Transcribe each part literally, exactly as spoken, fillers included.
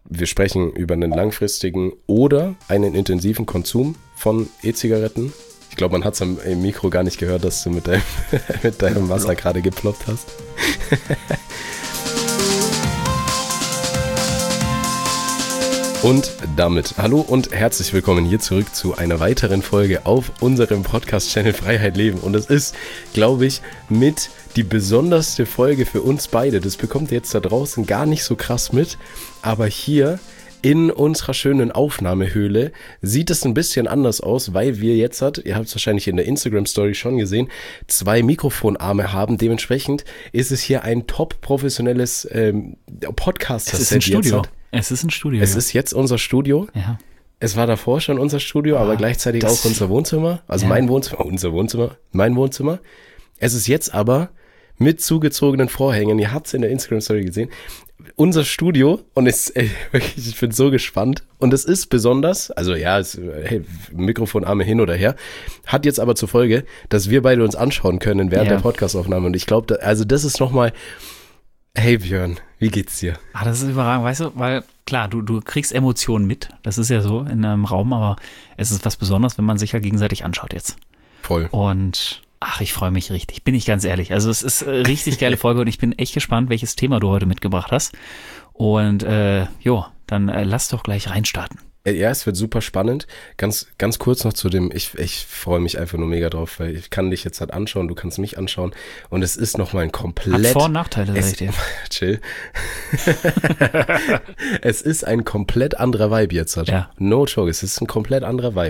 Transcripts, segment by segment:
Wir sprechen über einen langfristigen oder einen intensiven Konsum von E-Zigaretten. Ich glaube, man hat es am im Mikro gar nicht gehört, dass du mit deinem, mit deinem Wasser gerade geploppt hast. Und damit hallo und herzlich willkommen hier zurück zu einer weiteren Folge auf unserem Podcast-Channel Freiheit Leben. Und es ist, glaube ich, mit die besonderste Folge für uns beide. Das bekommt ihr jetzt da draußen gar nicht so krass mit, aber hier in unserer schönen Aufnahmehöhle sieht es ein bisschen anders aus, weil wir jetzt, hat, ihr habt es wahrscheinlich in der Instagram-Story schon gesehen, zwei Mikrofonarme haben. Dementsprechend ist es hier ein top professionelles ähm, Podcast-Set. Es ist ein Studio. Es ist ein Studio. Es ist jetzt unser Studio. Ja. Es war davor schon unser Studio, Ah, aber gleichzeitig auch unser Wohnzimmer. Also ja. mein Wohnzimmer, unser Wohnzimmer, mein Wohnzimmer. Es ist jetzt aber mit zugezogenen Vorhängen. Ihr habt es in der Instagram-Story gesehen. Unser Studio, und es, ey, wirklich, ich bin so gespannt. Und es ist besonders, also ja, es, hey, Mikrofonarme hin oder her, hat jetzt aber zur Folge, dass wir beide uns anschauen können während Ja. der Podcastaufnahme. Und ich glaube, also das ist nochmal, hey Björn, wie geht's dir? Ah, das ist überragend, weißt du, weil klar, du, du kriegst Emotionen mit, das ist ja so in einem Raum, aber es ist was Besonderes, wenn man sich ja gegenseitig anschaut jetzt. Voll. Und ach, ich freue mich richtig, bin ich ganz ehrlich. Also es ist eine richtig geile Folge und ich bin echt gespannt, welches Thema du heute mitgebracht hast. Und äh, jo, dann äh, lass doch gleich reinstarten. Ja, es wird super spannend. Ganz, ganz kurz noch zu dem, ich, ich freue mich einfach nur mega drauf, weil ich kann dich jetzt halt anschauen, du kannst mich anschauen und es ist nochmal ein komplett... Hat Vor- und Nachteile, sag es, ich dir. Chill. Es ist ein komplett anderer Vibe jetzt. Halt. Ja. No joke, es ist ein komplett anderer Vibe.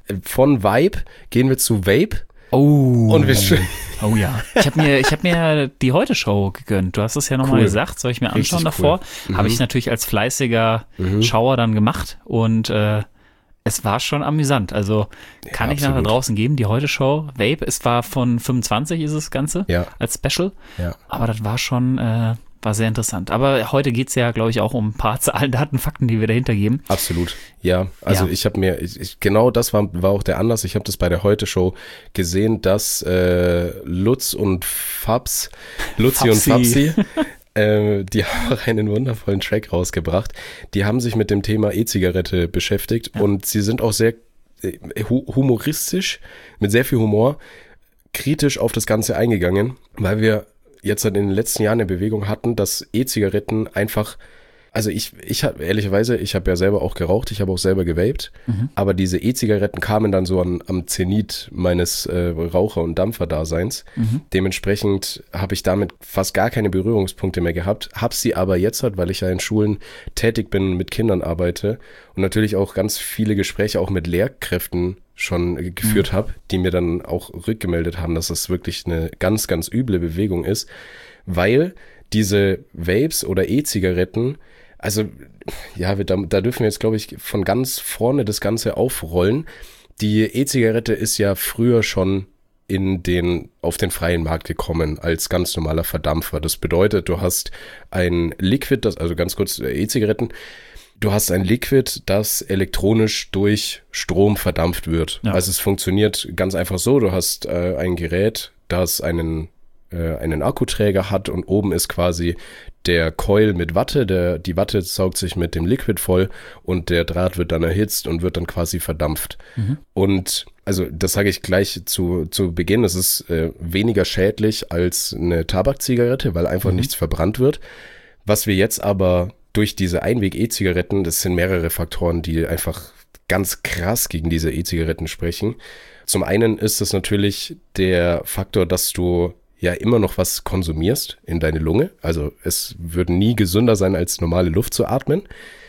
Von Vibe gehen wir zu Vape. Oh, Und wir oh ja. Ich habe mir, ich hab mir die Heute-Show gegönnt. Du hast es ja nochmal Cool. gesagt, soll ich mir anschauen Richtig davor? cool. Mhm. Habe ich natürlich als fleißiger Mhm. Schauer dann gemacht und äh, es war schon amüsant. Also kann Ja, ich nachher absolut. draußen geben, die Heute-Show. Vape, es war von fünfundzwanzig ist das Ganze Ja. als Special, Ja. aber das war schon, äh, war sehr interessant. Aber heute geht's ja, glaube ich, auch um ein paar Zahlen, Daten, Fakten, die wir dahinter geben. Absolut, ja. Also Ja. ich habe mir, ich, ich, genau das war, war auch der Anlass. Ich habe das bei der Heute-Show gesehen, dass äh, Lutz und Fabs, Luzi und Fabsi. Fabsi, äh, die haben auch einen wundervollen Track rausgebracht. Die haben sich mit dem Thema E-Zigarette beschäftigt Ja. und sie sind auch sehr äh, hu- humoristisch, mit sehr viel Humor, kritisch auf das Ganze eingegangen, weil wir jetzt halt in den letzten Jahren eine Bewegung hatten, dass E-Zigaretten einfach, also ich, ich habe ehrlicherweise, ich habe ja selber auch geraucht, ich habe auch selber gewaped, Mhm. aber diese E-Zigaretten kamen dann so an, am Zenit meines äh, Raucher- und Dampfer-Daseins. Mhm. Dementsprechend habe ich damit fast gar keine Berührungspunkte mehr gehabt, habe sie aber jetzt halt, weil ich ja in Schulen tätig bin, mit Kindern arbeite und natürlich auch ganz viele Gespräche auch mit Lehrkräften schon äh, geführt Mhm. habe, die mir dann auch rückgemeldet haben, dass das wirklich eine ganz, ganz üble Bewegung ist, weil diese Vapes oder E-Zigaretten, also ja, wir, da, da dürfen wir jetzt, glaube ich, von ganz vorne das Ganze aufrollen. Die E-Zigarette ist ja früher schon in den, auf den freien Markt gekommen als ganz normaler Verdampfer. Das bedeutet, du hast ein Liquid, das, also ganz kurz äh, E-Zigaretten, du hast ein Liquid, das elektronisch durch Strom verdampft wird. Ja. Also es funktioniert ganz einfach so, du hast äh, ein Gerät, das einen äh, einen Akkuträger hat und oben ist quasi der Coil mit Watte, der, die Watte saugt sich mit dem Liquid voll und der Draht wird dann erhitzt und wird dann quasi verdampft. Mhm. Und also das sage ich gleich zu, zu Beginn, es ist äh, weniger schädlich als eine Tabakzigarette, weil einfach Mhm. nichts verbrannt wird. Was wir jetzt aber durch diese Einweg-E-Zigaretten, das sind mehrere Faktoren, die einfach ganz krass gegen diese E-Zigaretten sprechen. Zum einen ist es natürlich der Faktor, dass du ja immer noch was konsumierst in deine Lunge. Also es würde nie gesünder sein, als normale Luft zu atmen.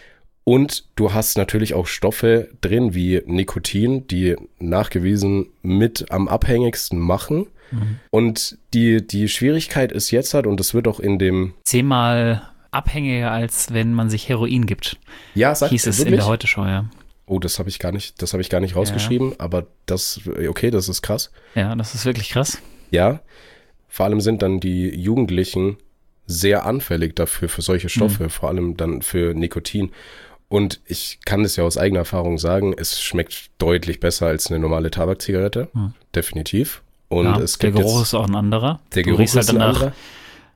Und du hast natürlich auch Stoffe drin wie Nikotin, die nachgewiesen mit am abhängigsten machen. Mhm. Und die, die Schwierigkeit ist jetzt halt, und das wird auch in dem... Zehnmal abhängiger, als wenn man sich Heroin gibt, Ja, sag, hieß es in wirklich? der Heute-Show, ja. Oh, das habe ich gar nicht, das habe ich gar nicht rausgeschrieben, aber das, okay, das ist krass. Ja, das ist wirklich krass. Ja, vor allem sind dann die Jugendlichen sehr anfällig dafür, für solche Stoffe, Mhm. vor allem dann für Nikotin. Und ich kann das ja aus eigener Erfahrung sagen, es schmeckt deutlich besser als eine normale Tabakzigarette, Mhm. definitiv. Und Ja, es der gibt Geruch jetzt, ist auch ein anderer. der Du Geruch riechst ist halt ein danach anderer.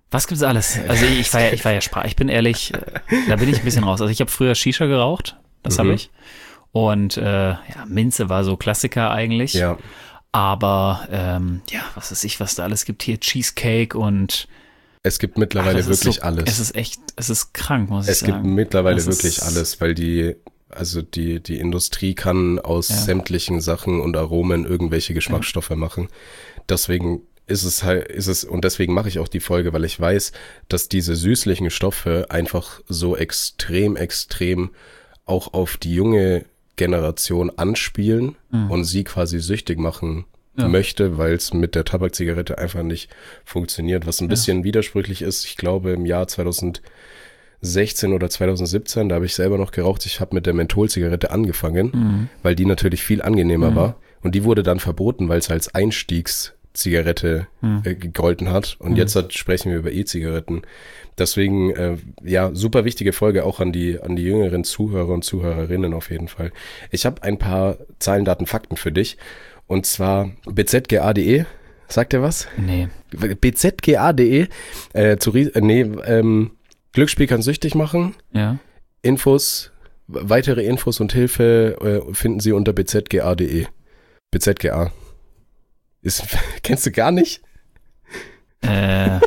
Was gibt's alles? Also ich war ja, ich war ja Sprach, ich bin ehrlich, äh, da bin ich ein bisschen raus. Also ich habe früher Shisha geraucht, das mhm. habe ich. Und äh, ja, Minze war so Klassiker eigentlich. Ja. Aber ähm, ja, was weiß ich, was da alles gibt hier, Cheesecake und es gibt mittlerweile ach, wirklich so, alles. Es ist echt, es ist krank, muss es ich sagen. Es gibt mittlerweile das wirklich alles, weil die, also die, die Industrie kann aus ja. sämtlichen Sachen und Aromen irgendwelche Geschmacksstoffe ja. machen. Deswegen ist es halt, ist es, und deswegen mache ich auch die Folge, weil ich weiß, dass diese süßlichen Stoffe einfach so extrem, extrem auch auf die junge Generation anspielen mhm. und sie quasi süchtig machen ja. möchte, weil es mit der Tabakzigarette einfach nicht funktioniert, was ein ja. bisschen widersprüchlich ist. Ich glaube, im Jahr zweitausendsechzehn oder zweitausendsiebzehn, da habe ich selber noch geraucht, ich habe mit der Mentholzigarette angefangen, mhm. weil die natürlich viel angenehmer mhm. war und die wurde dann verboten, weil es als Einstiegszigarette mhm. äh, gegolten hat und mhm. jetzt hat, sprechen wir über E-Zigaretten. Deswegen, äh, ja, super wichtige Folge auch an die an die jüngeren Zuhörer und Zuhörerinnen auf jeden Fall. Ich habe ein paar Zahlen, Daten, Fakten für dich. Und zwar b z g a punkt d e. Sagt ihr was? Nee. b z g a punkt d e. Äh, zu, äh, nee, ähm, Glücksspiel kann süchtig machen. Ja. Infos, weitere Infos und Hilfe äh, finden Sie unter b z g a punkt d e. B Z G A. Ist, kennst du gar nicht? Äh...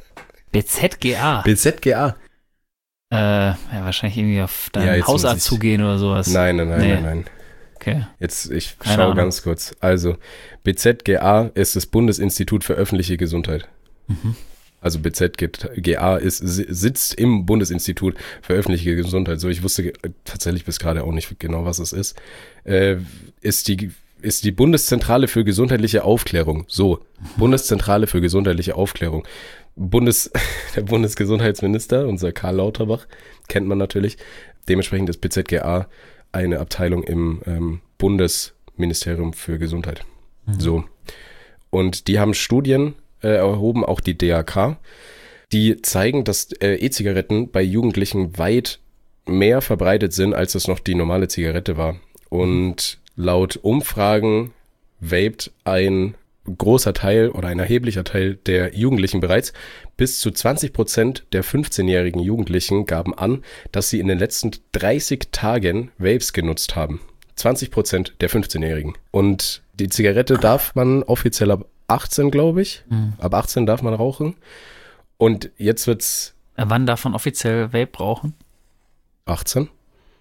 B Z G A. B Z G A. Äh, ja, wahrscheinlich irgendwie auf deinen ja, Hausarzt zugehen oder sowas. Nein, nein, nein, nee. nein, nein. Okay. Jetzt, ich schaue ganz kurz. Also, B Z G A ist das Bundesinstitut für öffentliche Gesundheit. Mhm. Also B Z G A ist, sitzt im Bundesinstitut für öffentliche Gesundheit. So, ich wusste tatsächlich bis gerade auch nicht genau, was es ist. Äh, ist die ist die Bundeszentrale für gesundheitliche Aufklärung. So, mhm. Bundeszentrale für gesundheitliche Aufklärung. Bundes, der Bundesgesundheitsminister, unser Karl Lauterbach, kennt man natürlich. Dementsprechend ist B Z G A eine Abteilung im ähm, Bundesministerium für Gesundheit. Mhm. So. Und die haben Studien äh, erhoben, auch die D A K, die zeigen, dass äh, E-Zigaretten bei Jugendlichen weit mehr verbreitet sind, als es noch die normale Zigarette war. Und mhm. laut Umfragen vaped ein großer Teil oder ein erheblicher Teil der Jugendlichen bereits. Bis zu zwanzig Prozent der fünfzehnjährigen Jugendlichen gaben an, dass sie in den letzten dreißig Tagen Vapes genutzt haben. zwanzig Prozent der fünfzehnjährigen. Und die Zigarette darf man offiziell ab achtzehn, glaube ich. Mhm. Ab achtzehn darf man rauchen. Und jetzt wird's... Wann darf man offiziell Vape rauchen? achtzehn.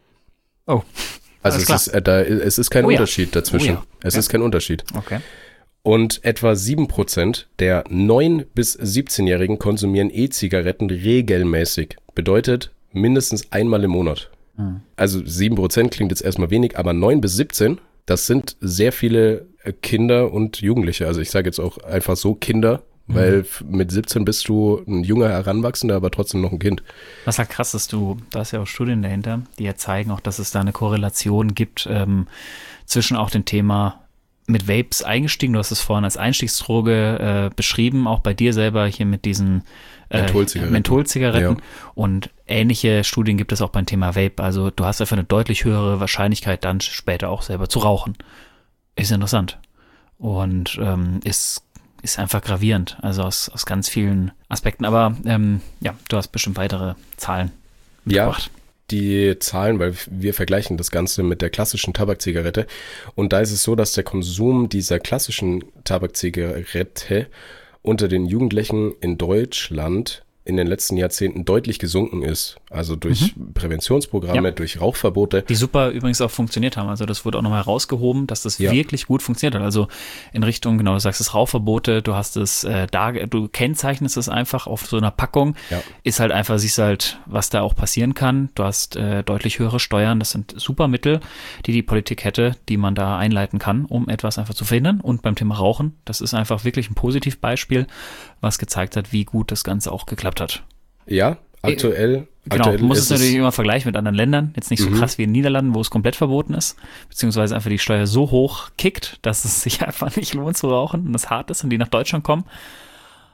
Oh, Also es ist, äh, da, es ist kein oh ja. Unterschied dazwischen. Oh ja. Es ja. ist kein Unterschied. Okay. Und etwa sieben Prozent der neun- bis siebzehnjährigen konsumieren E-Zigaretten regelmäßig. Bedeutet mindestens einmal im Monat. Mhm. Also sieben Prozent klingt jetzt erstmal wenig, aber neun bis siebzehn, das sind sehr viele Kinder und Jugendliche. Also ich sage jetzt auch einfach so Kinder, mhm. weil mit siebzehn bist du ein junger Heranwachsender, aber trotzdem noch ein Kind. Was halt krass ist, du, da ist ja auch Studien dahinter, die ja zeigen auch, dass es da eine Korrelation gibt ähm, zwischen auch dem Thema mit Vapes eingestiegen, du hast es vorhin als Einstiegsdroge äh, beschrieben, auch bei dir selber hier mit diesen äh, Mentholzigaretten. Mentholzigaretten. Ja. Und ähnliche Studien gibt es auch beim Thema Vape. Also du hast einfach eine deutlich höhere Wahrscheinlichkeit, dann später auch selber zu rauchen. Ist interessant. Und ähm, ist, ist einfach gravierend, also aus, aus ganz vielen Aspekten. Aber ähm, ja, du hast bestimmt weitere Zahlen mitgebracht. Ja. Die Zahlen, weil wir vergleichen das Ganze mit der klassischen Tabakzigarette. Und da ist es so, dass der Konsum dieser klassischen Tabakzigarette unter den Jugendlichen in Deutschland in den letzten Jahrzehnten deutlich gesunken ist. Also durch mhm. Präventionsprogramme, ja. durch Rauchverbote. Die super übrigens auch funktioniert haben. Also das wurde auch nochmal herausgehoben, dass das ja. wirklich gut funktioniert hat. Also in Richtung, genau, du sagst es Rauchverbote, du hast es äh, da, du kennzeichnest es einfach auf so einer Packung. Ja. Ist halt einfach, siehst halt, was da auch passieren kann. Du hast äh, deutlich höhere Steuern. Das sind super Mittel, die die Politik hätte, die man da einleiten kann, um etwas einfach zu verhindern. Und beim Thema Rauchen, das ist einfach wirklich ein Positivbeispiel, was gezeigt hat, wie gut das Ganze auch geklappt hat. Ja, aktuell. Genau, aktuell man muss es natürlich immer vergleichen mit anderen Ländern. Jetzt nicht so mhm. krass wie in den Niederlanden, wo es komplett verboten ist, beziehungsweise einfach die Steuer so hoch kickt, dass es sich einfach nicht lohnt zu rauchen und es hart ist und die nach Deutschland kommen.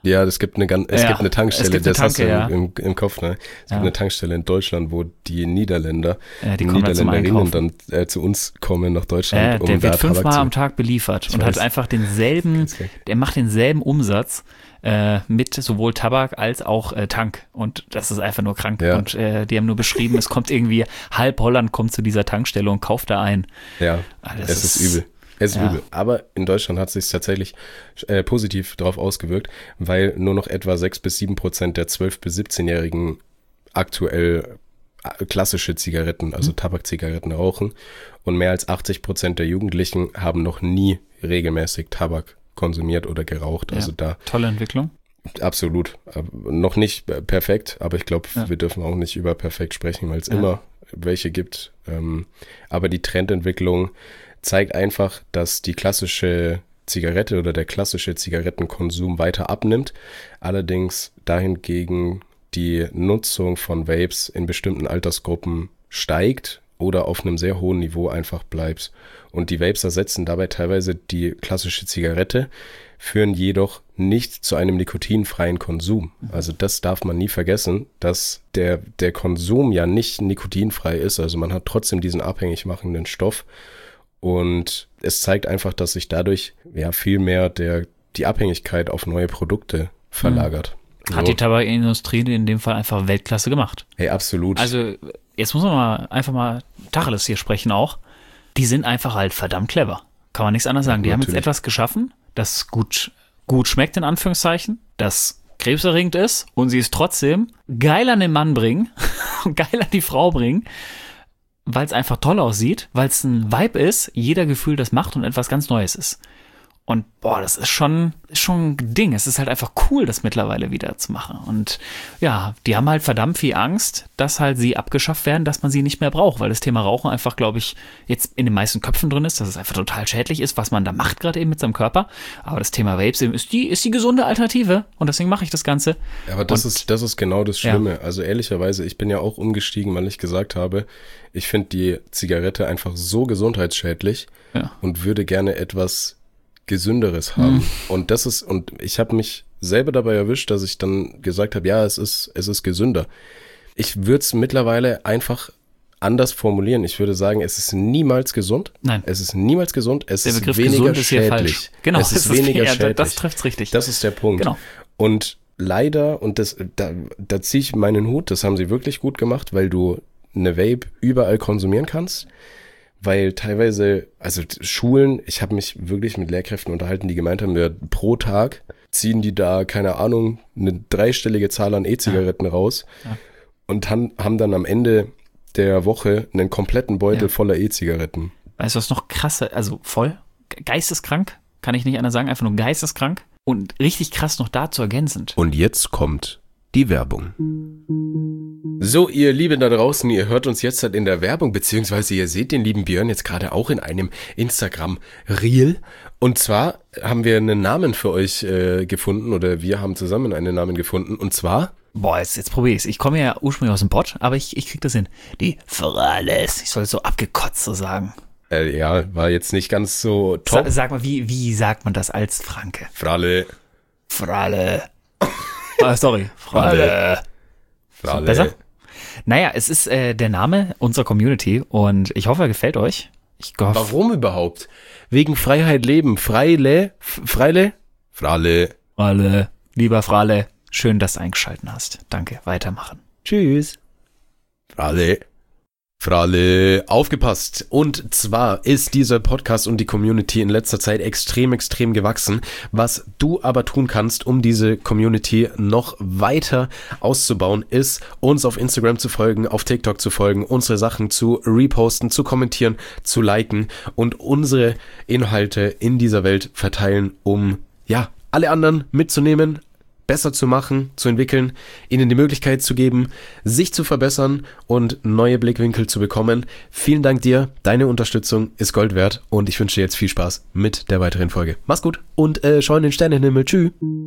Ja, es gibt eine, ganz, es Ja, gibt eine Tankstelle, es gibt eine das hast du Tanke, ja. im, im Kopf, ne? Es Ja. gibt eine Tankstelle in Deutschland, wo die Niederländer, Ja, die kommen da zum Niederländerinnen Einkaufen. dann äh, zu uns kommen nach Äh, Deutschland, um der da wird fünfmal Tabak am zu... Tag beliefert Ich und weiß. hat einfach denselben, Ganz geil. der macht denselben Umsatz äh, mit sowohl Tabak als auch äh, Tank. Und das ist einfach nur krank. Ja. Und äh, die haben nur beschrieben, es kommt irgendwie, halb Holland kommt zu dieser Tankstelle und kauft da ein. Ja, Ah, das es ist, ist- übel. Es ist ja. übel. Aber in Deutschland hat es sich tatsächlich äh, positiv darauf ausgewirkt, weil nur noch etwa sechs bis sieben Prozent der zwölf- bis siebzehnjährigen aktuell äh, klassische Zigaretten, also Tabakzigaretten rauchen. Und mehr als achtzig Prozent der Jugendlichen haben noch nie regelmäßig Tabak konsumiert oder geraucht. Also Ja. da Tolle Entwicklung. absolut. Äh, Noch nicht äh, perfekt, aber ich glaube, Ja. wir dürfen auch nicht über perfekt sprechen, weil es Ja. immer welche gibt. Ähm, aber die Trendentwicklung zeigt einfach, dass die klassische Zigarette oder der klassische Zigarettenkonsum weiter abnimmt. Allerdings dahingegen die Nutzung von Vapes in bestimmten Altersgruppen steigt oder auf einem sehr hohen Niveau einfach bleibt. Und die Vapes ersetzen dabei teilweise die klassische Zigarette, führen jedoch nicht zu einem nikotinfreien Konsum. Also das darf man nie vergessen, dass der, der Konsum ja nicht nikotinfrei ist. Also man hat trotzdem diesen abhängig machenden Stoff. Und es zeigt einfach, dass sich dadurch ja viel mehr der, die Abhängigkeit auf neue Produkte verlagert. Hat So. die Tabakindustrie in dem Fall einfach Weltklasse gemacht. Hey, absolut. Also, jetzt muss man mal einfach mal Tacheles hier sprechen auch. Die sind einfach halt verdammt clever. Kann man nichts anderes sagen. Die haben jetzt natürlich. etwas geschaffen, das gut, gut schmeckt, in Anführungszeichen, das krebserregend ist und sie es trotzdem geil an den Mann bringen und geil an die Frau bringen, weil es einfach toll aussieht, weil es ein Vibe ist, jeder Gefühl das macht und etwas ganz Neues ist. Und boah, das ist schon, ist schon ein Ding. Es ist halt einfach cool, das mittlerweile wieder zu machen. Und ja, die haben halt verdammt viel Angst, dass halt sie abgeschafft werden, dass man sie nicht mehr braucht, weil das Thema Rauchen einfach, glaube ich, jetzt in den meisten Köpfen drin ist, dass es einfach total schädlich ist, was man da macht gerade eben mit seinem Körper. Aber das Thema Vapes eben ist die, ist die gesunde Alternative und deswegen mache ich das Ganze. Aber das Und- ist, das ist genau das Schlimme. Also ehrlicherweise, ich bin ja auch umgestiegen, weil ich gesagt habe, ich finde die Zigarette einfach so gesundheitsschädlich Ja. und würde gerne etwas Gesünderes haben. Mhm. Und das ist, und ich habe mich selber dabei erwischt, dass ich dann gesagt habe, ja, es ist, es ist gesünder. Ich würde es mittlerweile einfach anders formulieren. Ich würde sagen, es ist niemals gesund. Nein. Es ist niemals gesund. Es Der ist Begriff weniger gesund ist hier schädlich. falsch. Genau, es ist weniger ja, schädlich. das trifft's richtig. Das ist der Punkt. Genau. Und leider, und das, da, da ziehe ich meinen Hut, das haben sie wirklich gut gemacht, weil du eine Vape überall konsumieren kannst. Weil teilweise, also Schulen, ich habe mich wirklich mit Lehrkräften unterhalten, die gemeint haben, ja, pro Tag ziehen die da, keine Ahnung, eine dreistellige Zahl an E-Zigaretten raus Ja. und haben, haben dann am Ende der Woche einen kompletten Beutel Ja. voller E-Zigaretten. Weißt du, was noch krasser, also voll geisteskrank, kann ich nicht anders sagen, einfach nur geisteskrank und richtig krass noch dazu ergänzend. Und jetzt kommt die Werbung. So, ihr Lieben da draußen, ihr hört uns jetzt halt in der Werbung, beziehungsweise ihr seht den lieben Björn jetzt gerade auch in einem Instagram-Reel. Und zwar haben wir einen Namen für euch äh, gefunden, oder wir haben zusammen einen Namen gefunden, und zwar... Boah, jetzt, jetzt probier ich's. Ich komme ja ursprünglich aus dem Bot, aber ich, ich krieg das hin. Die Frales. Ich soll es so abgekotzt so sagen. Äh, ja, war jetzt nicht ganz so Sa top. sag mal, wie, wie sagt man das als Franke? Fralle, Frale. Ah, sorry. Frale. Fralle. Besser? Naja, es ist äh, der Name unserer Community und ich hoffe, er gefällt euch. Ich hoffe, Warum überhaupt? Wegen Freiheit leben. Freile, F- Freile, Fralle. Frale, lieber Frale, schön, dass du eingeschalten hast. Danke, weitermachen. Tschüss. Fralle. Fralle, aufgepasst. Und zwar ist dieser Podcast und die Community in letzter Zeit extrem, extrem gewachsen. Was du aber tun kannst, um diese Community noch weiter auszubauen, ist, uns auf Instagram zu folgen, auf TikTok zu folgen, unsere Sachen zu reposten, zu kommentieren, zu liken und unsere Inhalte in dieser Welt verteilen, um, ja, alle anderen mitzunehmen, besser zu machen, zu entwickeln, ihnen die Möglichkeit zu geben, sich zu verbessern und neue Blickwinkel zu bekommen. Vielen Dank dir, deine Unterstützung ist Gold wert und ich wünsche dir jetzt viel Spaß mit der weiteren Folge. Mach's gut und äh, schau in den Sternenhimmel. Tschüss.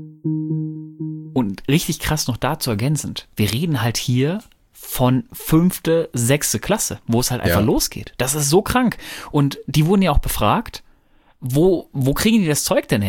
Und richtig krass noch dazu ergänzend. Wir reden halt hier von fünfte, sechste Klasse, wo es halt einfach Ja. losgeht. Das ist so krank. Und die wurden ja auch befragt, wo, wo kriegen die das Zeug denn her?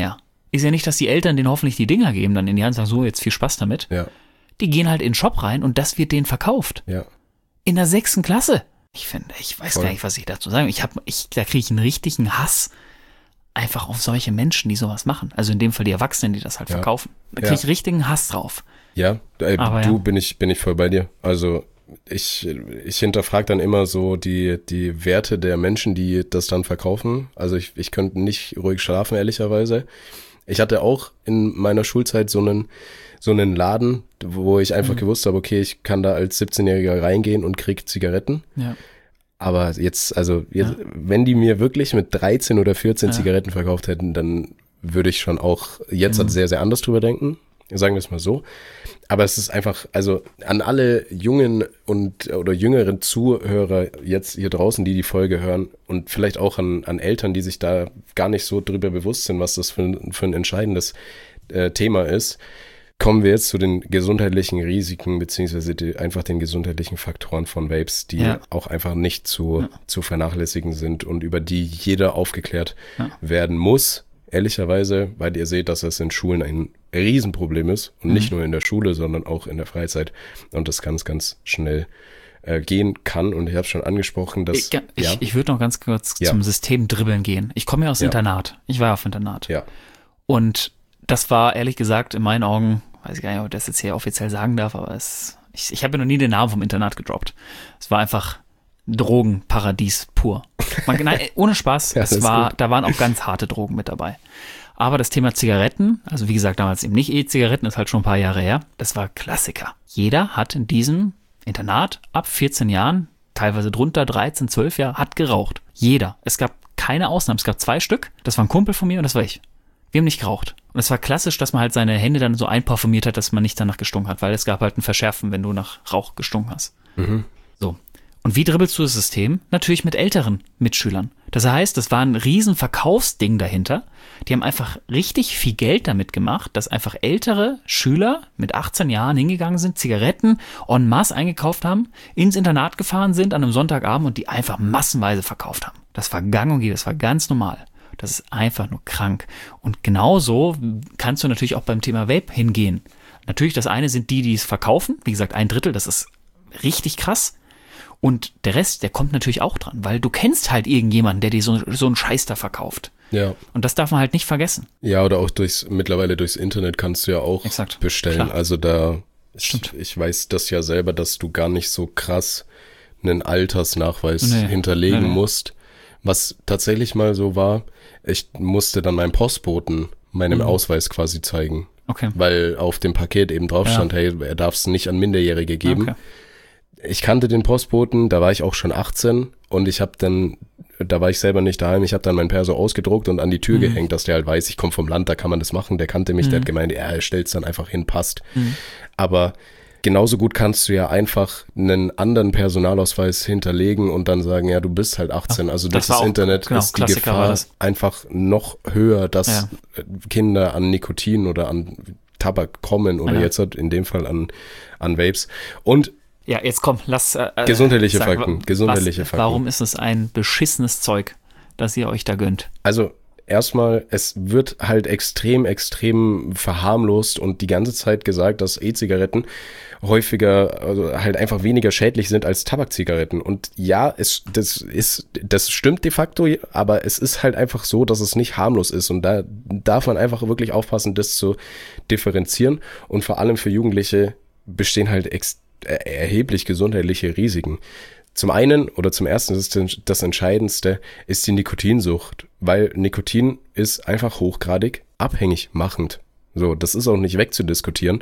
ist ja nicht, dass die Eltern denen hoffentlich die Dinger geben, dann in die Hand sagen, so, jetzt viel Spaß damit. Ja. Die gehen halt in den Shop rein und das wird denen verkauft. Ja. In der sechsten Klasse. Ich finde, ich weiß Voll. gar nicht, was ich dazu sagen. Ich hab, ich, da kriege ich einen richtigen Hass einfach auf solche Menschen, die sowas machen. Also in dem Fall die Erwachsenen, die das halt Ja. verkaufen. Da kriege ich Ja. richtigen Hass drauf. Ja, ey, Aber du ja. bin ich bin ich voll bei dir. Also ich ich hinterfrage dann immer so die die Werte der Menschen, die das dann verkaufen. Also ich ich könnte nicht ruhig schlafen, ehrlicherweise. Ich hatte auch in meiner Schulzeit so einen so einen Laden, wo ich einfach Mhm. gewusst habe, okay, ich kann da als siebzehnjähriger reingehen und krieg Zigaretten. Ja. Aber jetzt, also jetzt, Ja. wenn die mir wirklich mit dreizehn oder vierzehn Ja. Zigaretten verkauft hätten, dann würde ich schon auch jetzt Mhm. sehr, sehr anders drüber denken. Sagen wir es mal so. Aber es ist einfach, also an alle jungen und oder jüngeren Zuhörer jetzt hier draußen, die die Folge hören und vielleicht auch an, an Eltern, die sich da gar nicht so drüber bewusst sind, was das für ein, für ein entscheidendes äh, Thema ist, kommen wir jetzt zu den gesundheitlichen Risiken beziehungsweise die, einfach den gesundheitlichen Faktoren von Vapes, die Ja. auch einfach nicht zu, Ja. zu vernachlässigen sind und über die jeder aufgeklärt Ja. werden muss. Ehrlicherweise, weil ihr seht, dass es in Schulen ein Riesenproblem ist und Mhm. nicht nur in der Schule, sondern auch in der Freizeit und das ganz, ganz schnell äh, gehen kann. Und ich habe schon angesprochen, dass Ich, ich, ich würde noch ganz kurz Ja. zum System dribbeln gehen. Ich komme ja aus Ja. Internat. Ich war ja auf Internat. ja, Und das war ehrlich gesagt in meinen Augen, weiß ich gar nicht, ob ich das jetzt hier offiziell sagen darf, aber es, ich, ich habe ja noch nie den Namen vom Internat gedroppt. Es war einfach Drogenparadies pur. Man, nein, ohne Spaß, Ja, das es ist war, gut. da waren auch ganz harte Drogen mit dabei. Aber das Thema Zigaretten, also wie gesagt, damals eben nicht E-Zigaretten, ist halt schon ein paar Jahre her, das war Klassiker. Jeder hat in diesem Internat ab vierzehn Jahren, teilweise drunter dreizehn, zwölf Jahre, hat geraucht. Jeder. Es gab keine Ausnahmen. Es gab zwei Stück. Das war ein Kumpel von mir und das war ich. Wir haben nicht geraucht. Und es war klassisch, dass man halt seine Hände dann so einparfümiert hat, dass man nicht danach gestunken hat, weil es gab halt ein Verschärfen, wenn du nach Rauch gestunken hast. Mhm. So. Und wie dribbelst du das System? Natürlich mit älteren Mitschülern. Das heißt, das war ein riesen Verkaufsding dahinter. Die haben einfach richtig viel Geld damit gemacht, dass einfach ältere Schüler mit achtzehn Jahren hingegangen sind, Zigaretten en masse eingekauft haben, ins Internat gefahren sind an einem Sonntagabend und die einfach massenweise verkauft haben. Das war gang und gäbe, das war ganz normal. Das ist einfach nur krank. Und genauso kannst du natürlich auch beim Thema Vape hingehen. Natürlich, das eine sind die, die es verkaufen. Wie gesagt, ein Drittel, das ist richtig krass. Und der Rest, der kommt natürlich auch dran, weil du kennst halt irgendjemanden, der dir so, so einen Scheiß da verkauft. Ja. Und das darf man halt nicht vergessen. Ja, oder auch durchs, mittlerweile durchs Internet kannst du ja auch Exakt. bestellen. Klar. Also da, ich, Stimmt. ich weiß das ja selber, dass du gar nicht so krass einen Altersnachweis Nee. hinterlegen Nee, nee. musst. Was tatsächlich mal so war, ich musste dann meinem Postboten meinen Mhm. Ausweis quasi zeigen. Okay. Weil auf dem Paket eben drauf Ja. stand, hey, er darf es nicht an Minderjährige geben. Okay. Ich kannte den Postboten, da war ich auch schon achtzehn und ich habe dann, da war ich selber nicht daheim, ich habe dann mein Perso ausgedruckt und an die Tür Mhm. gehängt, dass der halt weiß, ich komme vom Land, da kann man das machen. Der kannte mich, Mhm. der hat gemeint, ja, er stellt's dann einfach hin, passt. Mhm. Aber genauso gut kannst du ja einfach einen anderen Personalausweis hinterlegen und dann sagen, ja, du bist halt achtzehn. Also durch das war das auch- Internet genau, ist die Klassiker war Gefahr das. einfach noch höher, dass Ja. Kinder an Nikotin oder an Tabak kommen oder Ja. jetzt halt in dem Fall an, an Vapes. Und Ja, jetzt komm, lass. Äh, äh, Gesundheitliche sag, Fakten, wa- gesundheitliche was, Fakten. Warum ist es ein beschissenes Zeug, das ihr euch da gönnt? Also erstmal, es wird halt extrem, extrem verharmlost und die ganze Zeit gesagt, dass E-Zigaretten häufiger, also halt einfach weniger schädlich sind als Tabakzigaretten. Und ja, es, das ist, das stimmt de facto, aber es ist halt einfach so, dass es nicht harmlos ist. Und da darf man einfach wirklich aufpassen, das zu differenzieren. Und vor allem für Jugendliche bestehen halt ex erheblich gesundheitliche Risiken. Zum einen oder zum ersten ist das Entscheidendste ist die Nikotinsucht, weil Nikotin ist einfach hochgradig abhängig machend. So, das ist auch nicht wegzudiskutieren.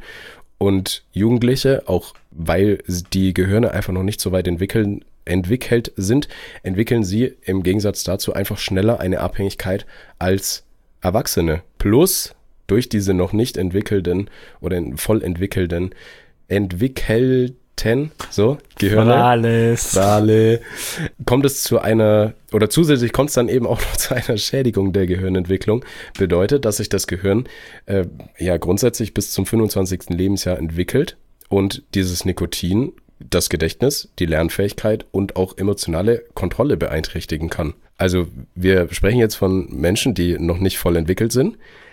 Und Jugendliche, auch weil die Gehirne einfach noch nicht so weit entwickeln, entwickelt sind, entwickeln sie im Gegensatz dazu einfach schneller eine Abhängigkeit als Erwachsene. Plus durch diese noch nicht entwickelten oder voll entwickelten entwickelten, so, Gehirne, Alles. Frale, kommt es zu einer, oder zusätzlich kommt es dann eben auch noch zu einer Schädigung der Gehirnentwicklung. Bedeutet, dass sich das Gehirn äh, ja grundsätzlich bis zum fünfundzwanzigsten Lebensjahr entwickelt und dieses Nikotin das Gedächtnis, die Lernfähigkeit und auch emotionale Kontrolle beeinträchtigen kann. Also wir sprechen jetzt von Menschen, die noch nicht voll entwickelt sind,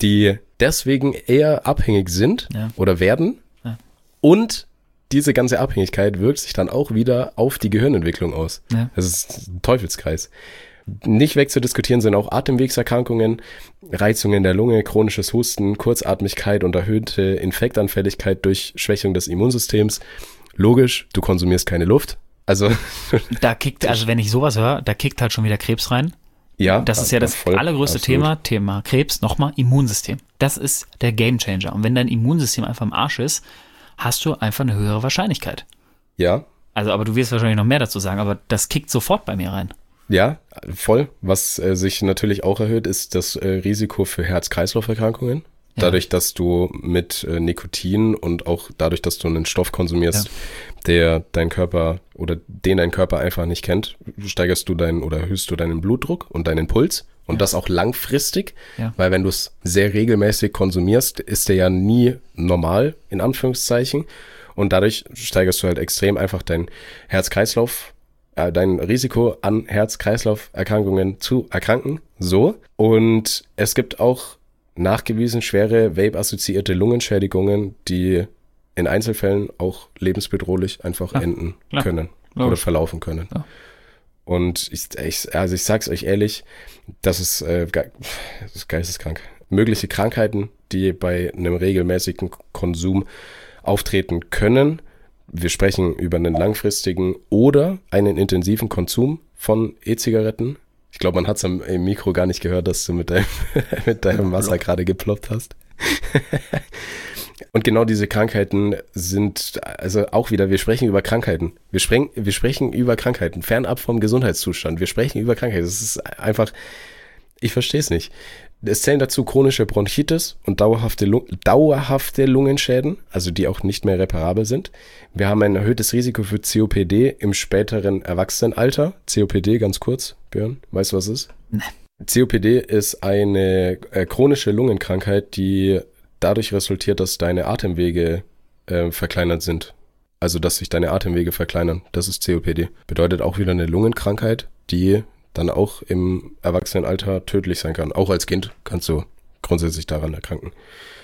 die deswegen eher abhängig sind Ja. oder werden. Ja. Und diese ganze Abhängigkeit wirkt sich dann auch wieder auf die Gehirnentwicklung aus. Ja. Das ist ein Teufelskreis. Nicht wegzudiskutieren sind auch Atemwegserkrankungen, Reizungen der Lunge, chronisches Husten, Kurzatmigkeit und erhöhte Infektanfälligkeit durch Schwächung des Immunsystems. Logisch, du konsumierst keine Luft. Also Da kickt, also wenn ich sowas höre, da kickt halt schon wieder Krebs rein. ja, Das ist ja das voll, allergrößte absolut. Thema, Thema Krebs, nochmal Immunsystem. Das ist der Gamechanger. Und wenn dein Immunsystem einfach im Arsch ist, hast du einfach eine höhere Wahrscheinlichkeit. Ja, Also, aber du wirst wahrscheinlich noch mehr dazu sagen, aber das kickt sofort bei mir rein. ja, voll. Was äh, sich natürlich auch erhöht, ist das äh, Risiko für Herz-Kreislauf-Erkrankungen. Ja. Dadurch, dass du mit äh, Nikotin und auch dadurch, dass du einen Stoff konsumierst, Ja. der dein Körper oder den dein Körper einfach nicht kennt, steigerst du deinen oder erhöhst du deinen Blutdruck und deinen Puls und Ja. das auch langfristig, Ja. weil wenn du es sehr regelmäßig konsumierst, ist der ja nie normal, in Anführungszeichen, und dadurch steigerst du halt extrem einfach dein Herz-Kreislauf, äh, dein Risiko an Herz-Kreislauf-Erkrankungen zu erkranken, so. Und es gibt auch nachgewiesen schwere Vape-assoziierte Lungenschädigungen, die in Einzelfällen auch lebensbedrohlich einfach Ja, enden klar. können Logisch. oder verlaufen können. Ja. Und ich, ich, also ich sag's euch ehrlich, das ist, äh, ge- das ist geisteskrank. Mögliche Krankheiten, die bei einem regelmäßigen Konsum auftreten können. Wir sprechen über einen langfristigen oder einen intensiven Konsum von E-Zigaretten. Ich glaube, man hat es am im Mikro gar nicht gehört, dass du mit deinem, mit deinem Wasser gerade geploppt hast. Und genau diese Krankheiten sind, also auch wieder, wir sprechen über Krankheiten. Wir, spreng, wir sprechen über Krankheiten, fernab vom Gesundheitszustand. Wir sprechen über Krankheiten. Das ist einfach, ich verstehe es nicht. Es zählen dazu chronische Bronchitis und dauerhafte, Lu- dauerhafte Lungenschäden, also die auch nicht mehr reparabel sind. Wir haben ein erhöhtes Risiko für C O P D im späteren Erwachsenenalter. C O P D, ganz kurz, Björn, weißt du, was es ist? Nee. C O P D ist eine äh, chronische Lungenkrankheit, die dadurch resultiert, dass deine Atemwege äh, verkleinert sind. Also, dass sich deine Atemwege verkleinern. Das ist C O P D. Bedeutet auch wieder eine Lungenkrankheit, die dann auch im Erwachsenenalter tödlich sein kann. Auch als Kind kannst du grundsätzlich daran erkranken.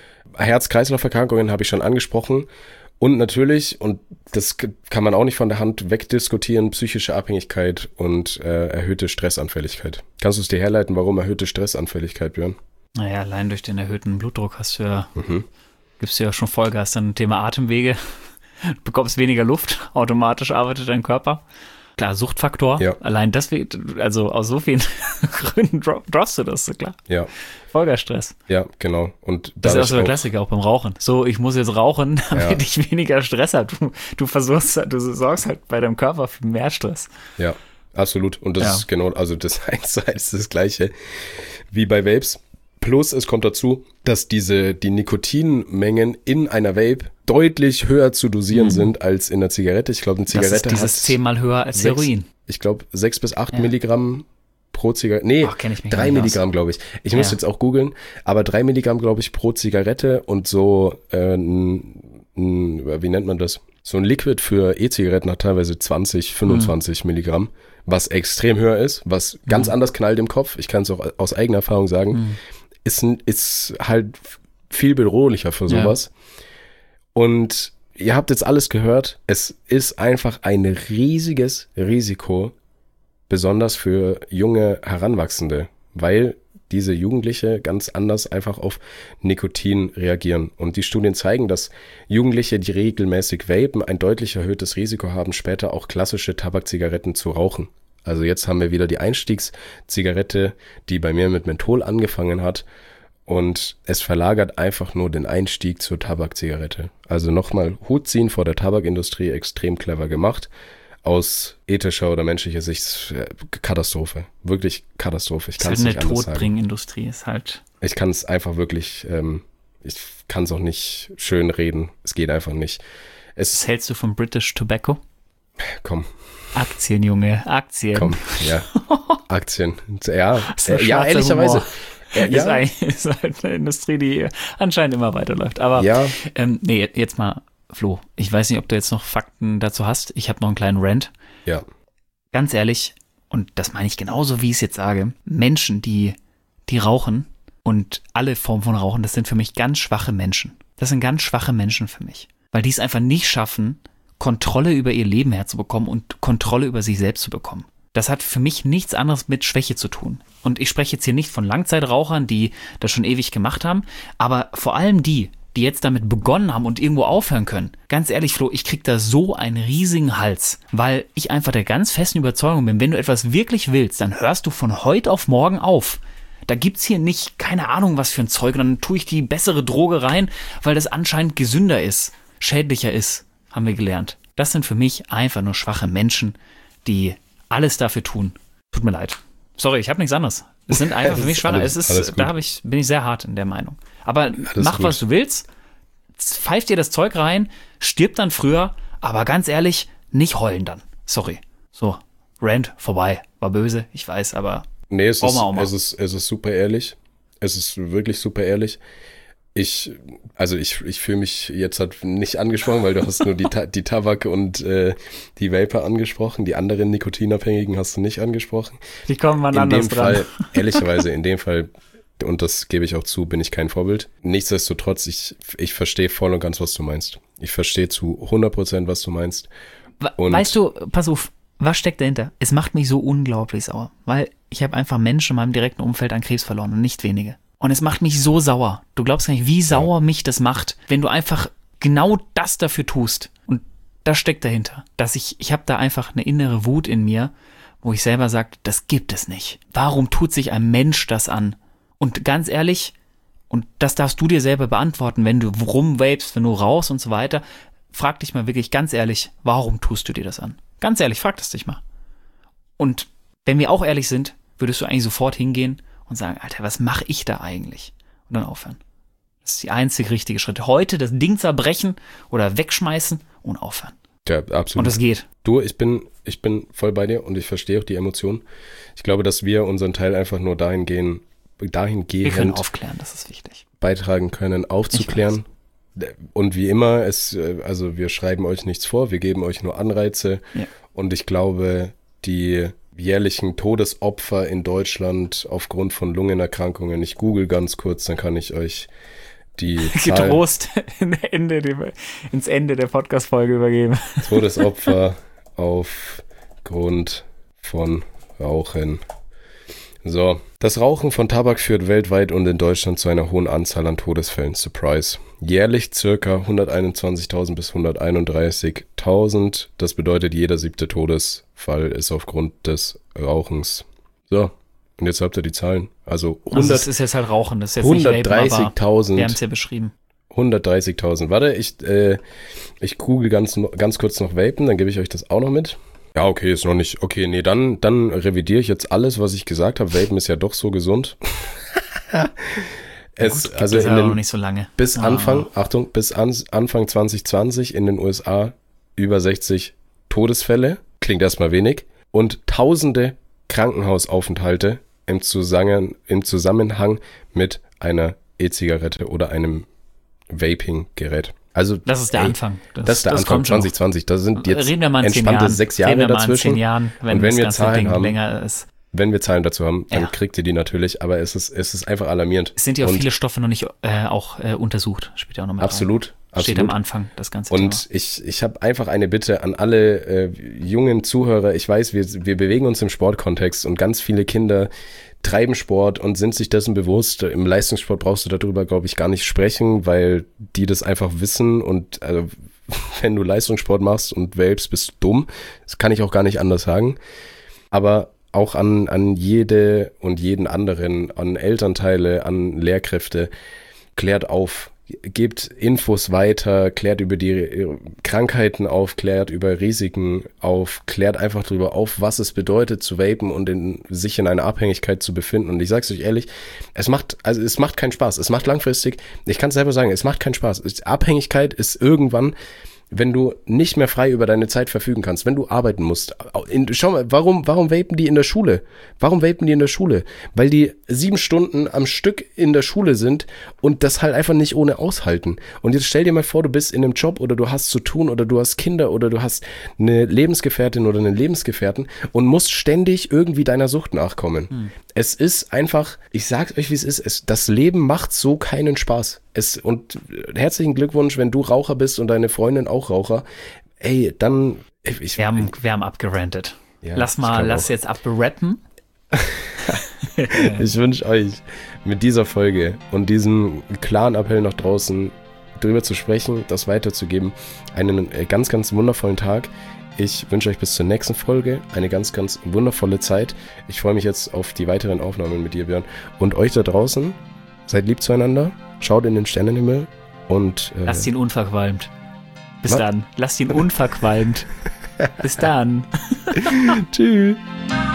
Herz-Kreislauf-Erkrankungen habe ich schon angesprochen. Und natürlich, und das k- kann man auch nicht von der Hand wegdiskutieren, psychische Abhängigkeit und äh, erhöhte Stressanfälligkeit. Kannst du es dir herleiten, warum erhöhte Stressanfälligkeit, Björn? Naja, allein durch den erhöhten Blutdruck hast du ja, Mhm. gibst du ja schon Vollgas, dann Thema Atemwege. Du bekommst weniger Luft, automatisch arbeitet dein Körper. Klar, Suchtfaktor. Ja. Allein deswegen, also aus so vielen Gründen dro- droppst du das, so klar. Ja, Vollgasstress. ja, genau. Und Das ist ja auch dadurch so der Klassiker, auch beim Rauchen. So, ich muss jetzt rauchen, damit Ja. ich weniger Stress habe. Du, du versuchst, du sorgst halt bei deinem Körper für mehr Stress. Ja, absolut. Und das Ja. ist genau, also das eins zu eins das Gleiche wie bei Vapes. Plus es kommt dazu, dass diese, die Nikotinmengen in einer Vape deutlich höher zu dosieren sind als in der Zigarette. Ich glaube, eine Das Zigarette ist dieses hat zehnmal höher als sechs- Heroin. Ich glaube, sechs bis acht Ja. Milligramm pro Zigarette. Nee, Ach, kenn ich mich drei gar nicht aus. Milligramm, glaube ich. Ich muss Ja. jetzt auch googeln, aber drei Milligramm, glaube ich, pro Zigarette und so, äh, n, n, wie nennt man das? So ein Liquid für E-Zigaretten hat teilweise zwanzig, fünfundzwanzig Mhm. Milligramm, was extrem höher ist, was ganz anders knallt im Kopf. Ich kann es auch aus eigener Erfahrung sagen. Mhm. Ist, ein- ist halt viel bedrohlicher für Ja. sowas. Und ihr habt jetzt alles gehört. Es ist einfach ein riesiges Risiko, besonders für junge Heranwachsende, weil diese Jugendliche ganz anders einfach auf Nikotin reagieren. Und die Studien zeigen, dass Jugendliche, die regelmäßig vapen, ein deutlich erhöhtes Risiko haben, später auch klassische Tabakzigaretten zu rauchen. Also jetzt haben wir wieder die Einstiegszigarette, die bei mir mit Menthol angefangen hat. Und es verlagert einfach nur den Einstieg zur Tabakzigarette. Also nochmal Hut ziehen vor der Tabakindustrie, extrem clever gemacht. Aus ethischer oder menschlicher Sicht äh, Katastrophe. Wirklich Katastrophe. Ich Das ist kann halt es eine nicht anders sagen. Todbringindustrie, ist halt. Ich kann es einfach wirklich, ähm, ich kann es auch nicht schön reden. Es geht einfach nicht. Was Es, hältst du von British Tobacco? komm, Aktien, Junge, Aktien. komm, ja. Aktien. Ja, So äh, ja, schwarzer ehrlicherweise. Humor. Äh, Ist, ja, eigentlich, ist halt eine Industrie, die anscheinend immer weiterläuft. Aber ja, ähm, nee, jetzt mal, Flo, ich weiß nicht, ob du jetzt noch Fakten dazu hast. Ich habe noch einen kleinen Rant. ja, Ganz ehrlich, und das meine ich genauso, wie ich es jetzt sage, Menschen, die, die rauchen und alle Formen von Rauchen, das sind für mich ganz schwache Menschen. Das sind ganz schwache Menschen für mich, weil die es einfach nicht schaffen, Kontrolle über ihr Leben herzubekommen und Kontrolle über sich selbst zu bekommen. Das hat für mich nichts anderes mit Schwäche zu tun. Und ich spreche jetzt hier nicht von Langzeitrauchern, die das schon ewig gemacht haben, aber vor allem die, die jetzt damit begonnen haben und irgendwo aufhören können. Ganz ehrlich, Flo, ich krieg da so einen riesigen Hals, weil ich einfach der ganz festen Überzeugung bin, wenn du etwas wirklich willst, dann hörst du von heute auf morgen auf. Da gibt's hier nicht, keine Ahnung, was für ein Zeug, und dann tue ich die bessere Droge rein, weil das anscheinend gesünder ist, schädlicher ist, haben wir gelernt. Das sind für mich einfach nur schwache Menschen, die alles dafür tun. Tut mir leid. Sorry, ich habe nichts anderes. Es sind einfach für mich schwache. Alles, es ist, da hab ich, bin ich sehr hart in der Meinung. Aber alles mach, gut. Was du willst, pfeif dir das Zeug rein, stirb dann früher, aber ganz ehrlich, nicht heulen dann. Sorry. So, Rant vorbei. War böse, ich weiß, aber nee, es, Oma, ist, Oma. es, ist, es ist super ehrlich. Es ist wirklich super ehrlich. Ich, also ich, ich fühle mich jetzt halt nicht angesprochen, weil du hast nur die, die Tabak und äh, die Vapor angesprochen. Die anderen Nikotinabhängigen hast du nicht angesprochen. Die kommen mal anders in dem dran. Fall, ehrlicherweise, in dem Fall, und das gebe ich auch zu, bin ich kein Vorbild. Nichtsdestotrotz, ich, ich verstehe voll und ganz, was du meinst. Ich verstehe zu hundert Prozent, was du meinst. Und weißt du, pass auf, was steckt dahinter? Es macht mich so unglaublich sauer, weil ich habe einfach Menschen in meinem direkten Umfeld an Krebs verloren und nicht wenige. Und es macht mich so sauer. Du glaubst gar nicht, wie sauer ja. mich das macht, wenn du einfach genau das dafür tust. Und das steckt dahinter. Dass ich, ich habe da einfach eine innere Wut in mir, wo ich selber sage, das gibt es nicht. Warum tut sich ein Mensch das an? Und ganz ehrlich, und das darfst du dir selber beantworten, wenn du rumvapest, wenn du rauchst und so weiter, frag dich mal wirklich ganz ehrlich, warum tust du dir das an? Ganz ehrlich, frag das dich mal. Und wenn wir auch ehrlich sind, würdest du eigentlich sofort hingehen und sagen, Alter, was mache ich da eigentlich? Und dann aufhören. Das ist die einzige richtige Schritt. Heute das Ding zerbrechen oder wegschmeißen und aufhören. Ja, absolut. Und das geht. Du, ich bin, ich bin voll bei dir und ich verstehe auch die Emotionen. Ich glaube, dass wir unseren Teil einfach nur dahin gehen, dahingehend wir können aufklären, das ist wichtig. Beitragen können, aufzuklären. Und wie immer, es, also wir schreiben euch nichts vor, wir geben euch nur Anreize. Ja. Und ich glaube, die jährlichen Todesopfer in Deutschland aufgrund von Lungenerkrankungen. Ich google ganz kurz, dann kann ich euch die Zahl getrost Ende, ins Ende der Podcast-Folge übergeben. Todesopfer aufgrund von Rauchen. So, das Rauchen von Tabak führt weltweit und in Deutschland zu einer hohen Anzahl an Todesfällen. Surprise. Jährlich circa hunderteinundzwanzigtausend bis hunderteinunddreißigtausend. Das bedeutet, jeder siebte Todesfall ist aufgrund des Rauchens. So, und jetzt habt ihr die Zahlen. Also, hundert, also das ist jetzt halt Rauchen, das ist jetzt hundertdreißigtausend. Wir haben es ja beschrieben. hundertdreißigtausend. Warte, ich, äh, ich google ganz, ganz kurz noch Vapen, dann gebe ich euch das auch noch mit. Ja, okay, ist noch nicht. Okay, nee, dann, dann revidiere ich jetzt alles, was ich gesagt habe. Vapen ist ja doch so gesund. es, Gut, also in ja den, noch nicht so lange. Bis ah. Anfang, Achtung, bis an, Anfang zwanzig zwanzig in den U S A über sechzig Todesfälle. Klingt erstmal wenig. Und tausende Krankenhausaufenthalte im Zusammenhang, im Zusammenhang mit einer E-Zigarette oder einem Vaping-Gerät. Also, das ist der ey, Anfang. Das, das ist der das Anfang zwanzig zwanzig. Da sind jetzt entspannte sechs Jahre dazwischen. Jahren, wenn und wenn das wir ganze Zahlen Ding haben, länger ist. Wenn wir Zahlen dazu haben, dann ja. kriegt ihr die natürlich. Aber es ist, es ist einfach alarmierend. Es sind ja auch und viele Stoffe noch nicht äh, auch äh, untersucht. Spielt ja auch noch mal absolut, rein. absolut. Steht am Anfang das ganze und Thema. Und ich, ich habe einfach eine Bitte an alle äh, jungen Zuhörer. Ich weiß, wir, wir bewegen uns im Sportkontext und ganz viele Kinder treiben Sport und sind sich dessen bewusst. Im Leistungssport brauchst du darüber, glaube ich, gar nicht sprechen, weil die das einfach wissen. Und also, wenn du Leistungssport machst und vapest, bist du dumm. Das kann ich auch gar nicht anders sagen. Aber auch an, an jede und jeden anderen, an Elternteile, an Lehrkräfte, klärt auf, gebt Infos weiter, klärt über die Krankheiten auf, klärt über Risiken auf, klärt einfach darüber auf, was es bedeutet zu vapen und in, sich in einer Abhängigkeit zu befinden. Und ich sag's euch ehrlich, es macht, also es macht keinen Spaß. Es macht langfristig, ich kann es selber sagen, es macht keinen Spaß. Abhängigkeit ist irgendwann, wenn du nicht mehr frei über deine Zeit verfügen kannst, wenn du arbeiten musst. In, schau mal, warum, warum vapen die in der Schule? Warum vapen die in der Schule? Weil die sieben Stunden am Stück in der Schule sind und das halt einfach nicht ohne aushalten. Und jetzt stell dir mal vor, du bist in einem Job oder du hast zu tun oder du hast Kinder oder du hast eine Lebensgefährtin oder einen Lebensgefährten und musst ständig irgendwie deiner Sucht nachkommen. Hm. Es ist einfach, ich sag's euch, wie es ist, es, das Leben macht so keinen Spaß. Es, und herzlichen Glückwunsch, wenn du Raucher bist und deine Freundin auch Raucher. Ey, dann... Ich, wir, haben, wir haben abgerantet. Ja, lass mal, lass auch. jetzt abrappen. Ich wünsche euch mit dieser Folge und diesem klaren Appell nach draußen drüber zu sprechen, das weiterzugeben, einen ganz, ganz wundervollen Tag. Ich wünsche euch bis zur nächsten Folge eine ganz, ganz wundervolle Zeit. Ich freue mich jetzt auf die weiteren Aufnahmen mit dir, Björn. Und euch da draußen, seid lieb zueinander, schaut in den Sternenhimmel und... Äh, Lasst ihn unverqualmt. Bis was? dann. Lasst ihn unverqualmt. Bis dann. Tschüss.